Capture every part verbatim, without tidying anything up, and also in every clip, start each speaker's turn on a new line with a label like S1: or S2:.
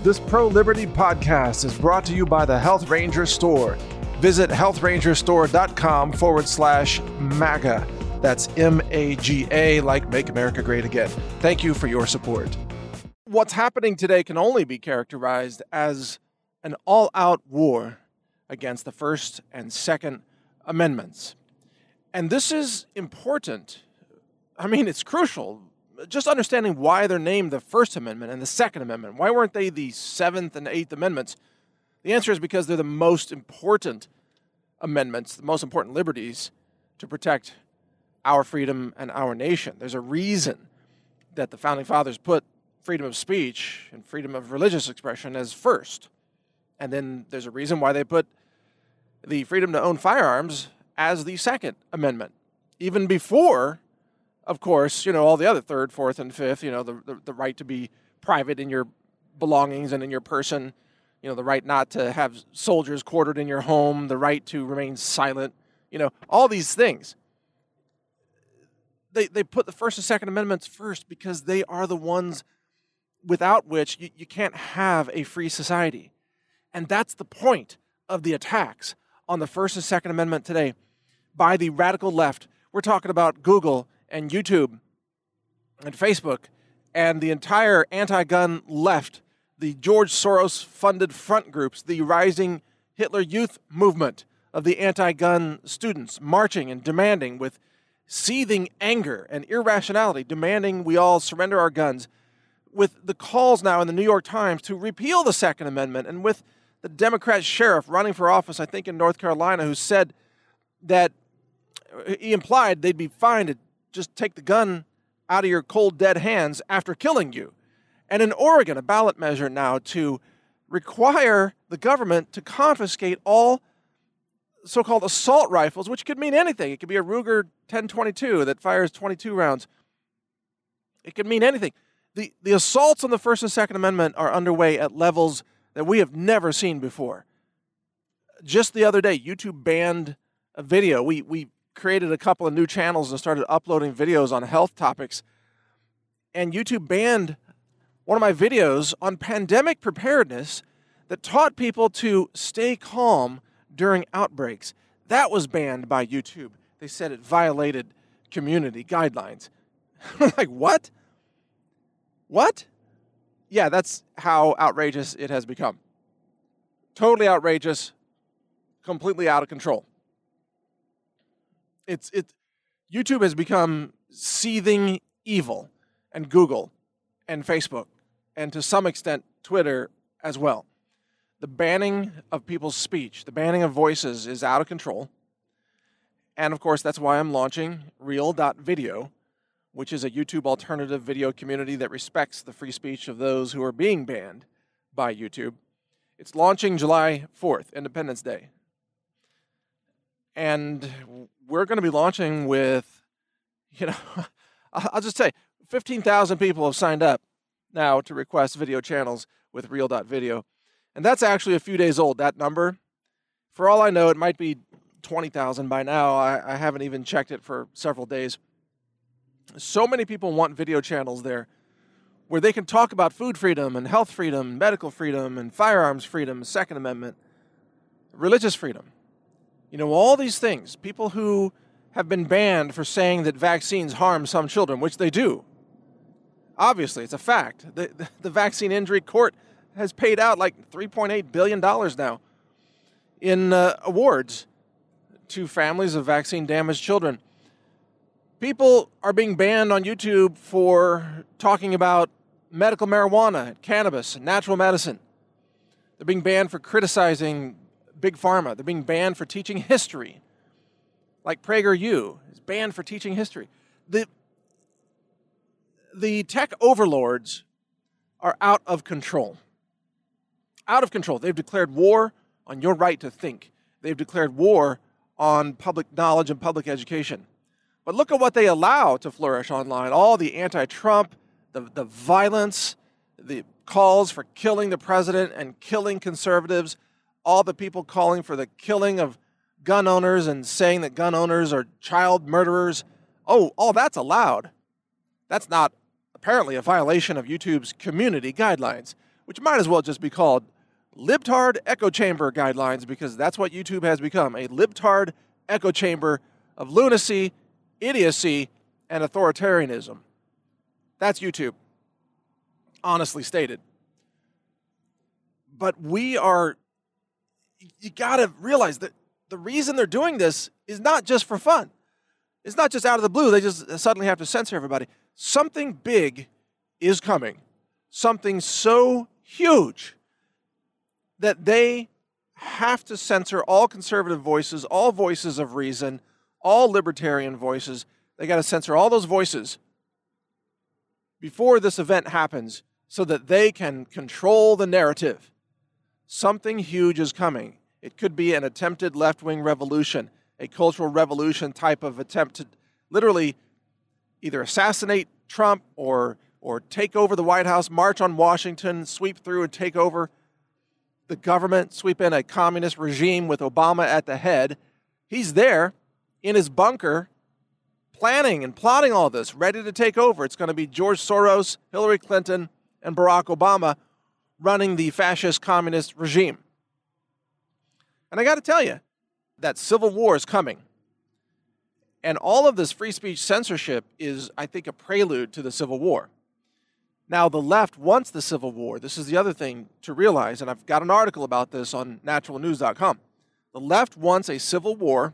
S1: This pro-liberty podcast is brought to you by the Health Ranger Store. Visit healthrangerstore.com forward slash MAGA. That's M A G A, like Make America Great Again. Thank you for your support. What's happening today can only be characterized as an all-out war against the First and Second Amendments. And this is important. I mean, it's crucial. Just understanding why they're named the First Amendment and the Second Amendment. Why weren't they the Seventh and Eighth Amendments? The answer is because they're the most important amendments, the most important liberties to protect our freedom and our nation. There's a reason that the Founding Fathers put freedom of speech and freedom of religious expression as first. And then there's a reason why they put the freedom to own firearms as the Second Amendment. Even before, of course, you know, all the other third, fourth, and fifth, you know, the, the, the right to be private in your belongings and in your person, you know, the right not to have soldiers quartered in your home, the right to remain silent, you know, all these things. They, they put the First and Second Amendments first because they are the ones without which you, you can't have a free society. And that's the point of the attacks on the First and Second Amendment today by the radical left. We're talking about Google and YouTube and Facebook and the entire anti-gun left, the George Soros-funded front groups, the rising Hitler Youth movement of the anti-gun students marching and demanding with seething anger and irrationality, demanding we all surrender our guns, with the calls now in the New York Times to repeal the Second Amendment, and with the Democrat sheriff running for office, I think in North Carolina, who said that he implied they'd be fine to just take the gun out of your cold, dead hands after killing you. And in Oregon, a ballot measure now to require the government to confiscate all so-called assault rifles, which could mean anything. It could be a Ruger ten twenty-two that fires twenty-two rounds. It could mean anything. The, the assaults on the First and Second Amendment are underway at levels that we have never seen before. Just the other day, YouTube banned a video. We, we created a couple of new channels and started uploading videos on health topics. And YouTube banned one of my videos on pandemic preparedness that taught people to stay calm during outbreaks. That was banned by YouTube. They said it violated community guidelines. Like, what? What? Yeah, that's how outrageous it has become. Totally outrageous, completely out of control. It's it. YouTube has become seething evil, and Google, and Facebook, and to some extent Twitter as well. The banning of people's speech, the banning of voices is out of control. And of course, that's why I'm launching Real dot video, which is a YouTube alternative video community that respects the free speech of those who are being banned by YouTube. It's launching July fourth, Independence Day. And we're going to be launching with, you know, I'll just say, fifteen thousand people have signed up now to request video channels with Real dot video. And that's actually a few days old, that number. For all I know, it might be twenty thousand by now. I, I haven't even checked it for several days. So many people want video channels there where they can talk about food freedom and health freedom, medical freedom and firearms freedom, Second Amendment, religious freedom. You know, all these things. People who have been banned for saying that vaccines harm some children, which they do. Obviously, it's a fact. The, the, the Vaccine Injury Court has paid out like three point eight billion dollars now in uh, awards to families of vaccine-damaged children. People are being banned on YouTube for talking about medical marijuana, cannabis, and natural medicine. They're being banned for criticizing Big Pharma. They're being banned for teaching history. Like PragerU is banned for teaching history. The, the tech overlords are out of control. Out of control. They've declared war on your right to think. They've declared war on public knowledge and public education. But look at what they allow to flourish online. All the anti-Trump, the, the violence, the calls for killing the president and killing conservatives, all the people calling for the killing of gun owners and saying that gun owners are child murderers. Oh, all that's allowed. That's not apparently a violation of YouTube's community guidelines. which might as well just be called libtard echo chamber guidelines, because that's what YouTube has become, a libtard echo chamber of lunacy, idiocy, and authoritarianism. That's YouTube, honestly stated. But we are, you gotta realize that the reason they're doing this is not just for fun. It's not just out of the blue. They just suddenly have to censor everybody. Something big is coming. Something so huge that they have to censor all conservative voices, all voices of reason, all libertarian voices. They got to censor all those voices before this event happens so that they can control the narrative. Something huge is coming. It could be an attempted left-wing revolution, a cultural revolution type of attempt to literally either assassinate Trump or, or take over the White House, march on Washington, sweep through and take over the government, sweep in a communist regime with Obama at the head. He's there in his bunker planning and plotting all this, ready to take over. It's going to be George Soros, Hillary Clinton, and Barack Obama running the fascist communist regime. And I got to tell you, that civil war is coming. And all of this free speech censorship is, I think, a prelude to the civil war. Now, the left wants the civil war. This is the other thing to realize, and I've got an article about this on natural news dot com. The left wants a civil war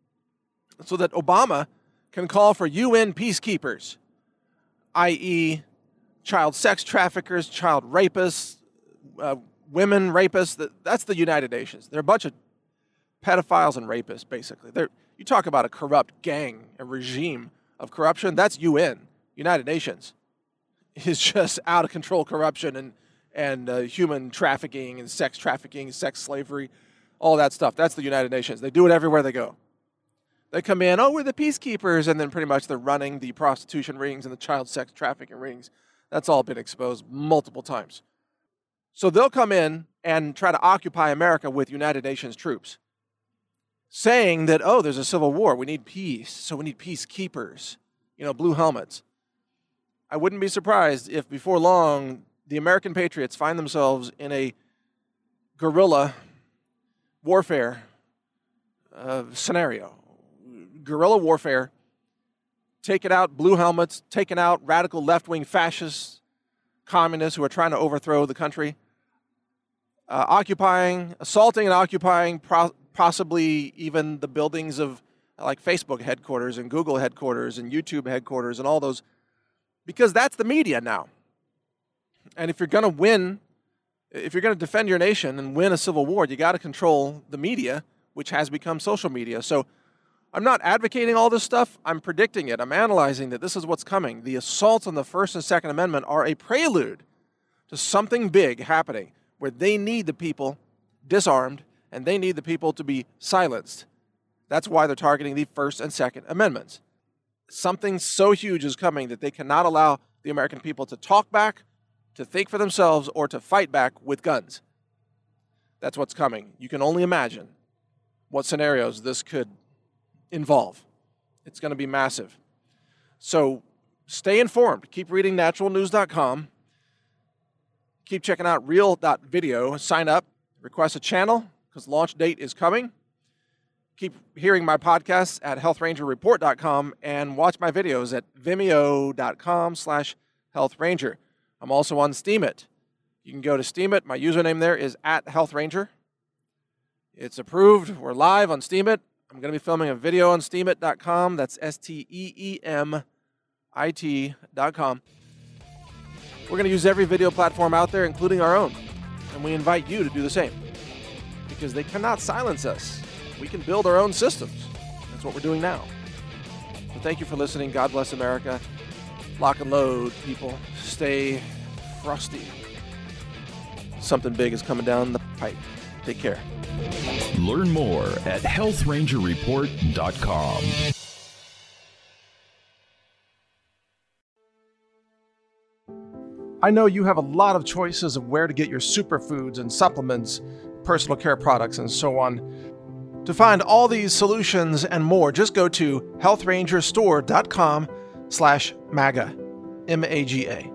S1: so that Obama can call for U N peacekeepers, that is child sex traffickers, child rapists, uh, women rapists. That's the United Nations. They're a bunch of pedophiles and rapists, basically. They're, you talk about a corrupt gang, a regime of corruption, that's U N, United Nations. Is just out of control corruption and, and uh, human trafficking and sex trafficking, sex slavery, all that stuff. That's the United Nations. They do it everywhere they go. They come in, oh, we're the peacekeepers, and then pretty much they're running the prostitution rings and the child sex trafficking rings. That's all been exposed multiple times. So they'll come in and try to occupy America with United Nations troops, saying that, oh, there's a civil war, we need peace, so we need peacekeepers, you know, blue helmets. I wouldn't be surprised if before long the American patriots find themselves in a guerrilla warfare uh, scenario. Guerrilla warfare, taking out blue helmets, taking out radical left-wing fascists, communists who are trying to overthrow the country, uh, occupying, assaulting and occupying pro- possibly even the buildings of like Facebook headquarters and Google headquarters and YouTube headquarters and all those. Because that's the media now. And if you're going to win, if you're going to defend your nation and win a civil war, you got to control the media, which has become social media. So I'm not advocating all this stuff. I'm predicting it. I'm analyzing that this is what's coming. The assaults on the First and Second Amendment are a prelude to something big happening where they need the people disarmed and they need the people to be silenced. That's why they're targeting the First and Second Amendments. Something so huge is coming that they cannot allow the American people to talk back, to think for themselves, or to fight back with guns. That's what's coming. You can only imagine what scenarios this could involve. It's going to be massive. So stay informed. Keep reading natural news dot com. Keep checking out real dot video. Sign up. Request a channel because launch date is coming. Keep hearing my podcasts at health ranger report dot com and watch my videos at vimeo dot com slash health ranger. I'm also on Steemit. You can go to Steemit. My username there is at healthranger. It's approved. We're live on Steemit. I'm going to be filming a video on steemit dot com. That's S T E E M I T dot com. We're going to use every video platform out there, including our own. And we invite you to do the same. Because they cannot silence us. We can build our own systems. That's what we're doing now. So thank you for listening. God bless America. Lock and load, people. Stay frosty. Something big is coming down the pipe. Take care.
S2: Learn more at health ranger report dot com.
S1: I know you have a lot of choices of where to get your superfoods and supplements, personal care products, and so on. To find all these solutions and more, just go to health ranger store dot com slash MAGA, M A G A.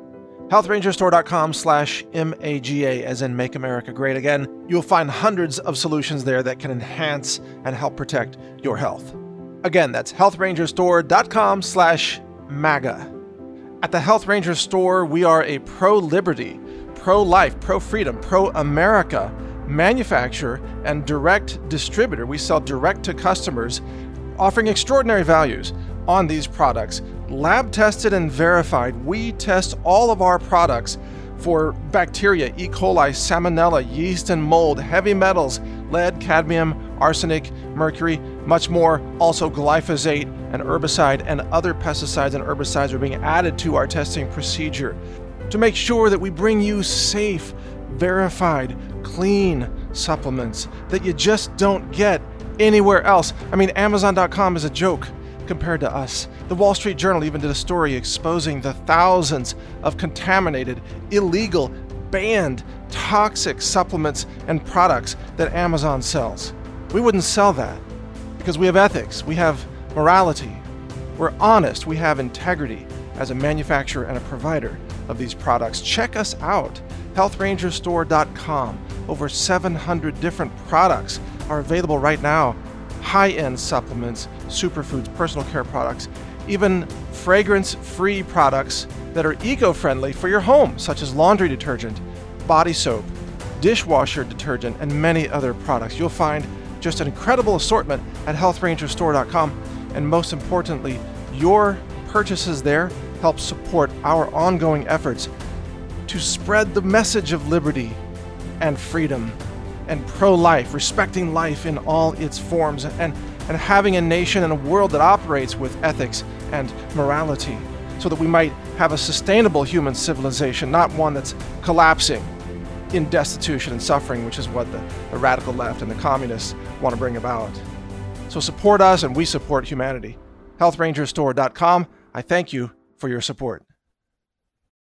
S1: healthrangerstore.com slash M-A-G-A, as in Make America Great Again. You'll find hundreds of solutions there that can enhance and help protect your health. Again, that's healthrangerstore.com slash MAGA. At the Health Ranger Store, we are a pro-liberty, pro-life, pro-freedom, pro-America manufacturer and direct distributor. We sell direct to customers, offering extraordinary values on these products. Lab tested and verified. We test all of our products for bacteria, E. coli, salmonella, yeast and mold, heavy metals, lead, cadmium, arsenic, mercury, much more. Also glyphosate, and herbicide and other pesticides and herbicides are being added to our testing procedure to make sure that we bring you safe, verified, clean supplements that you just don't get anywhere else. I mean, Amazon dot com is a joke compared to us. The Wall Street Journal even did a story exposing the thousands of contaminated, illegal, banned, toxic supplements and products that Amazon sells. We wouldn't sell that because we have ethics, we have morality, we're honest, we have integrity as a manufacturer and a provider of these products. Check us out, health ranger store dot com. Over seven hundred different products are available right now. High-end supplements, superfoods, personal care products, even fragrance-free products that are eco-friendly for your home, such as laundry detergent, body soap, dishwasher detergent, and many other products. You'll find just an incredible assortment at health ranger store dot com, and most importantly, your purchases there help support our ongoing efforts to spread the message of liberty and freedom and pro-life, respecting life in all its forms, and, and having a nation and a world that operates with ethics and morality so that we might have a sustainable human civilization, not one that's collapsing in destitution and suffering, which is what the, the radical left and the communists want to bring about. So support us and we support humanity. health ranger store dot com. I thank you for your support.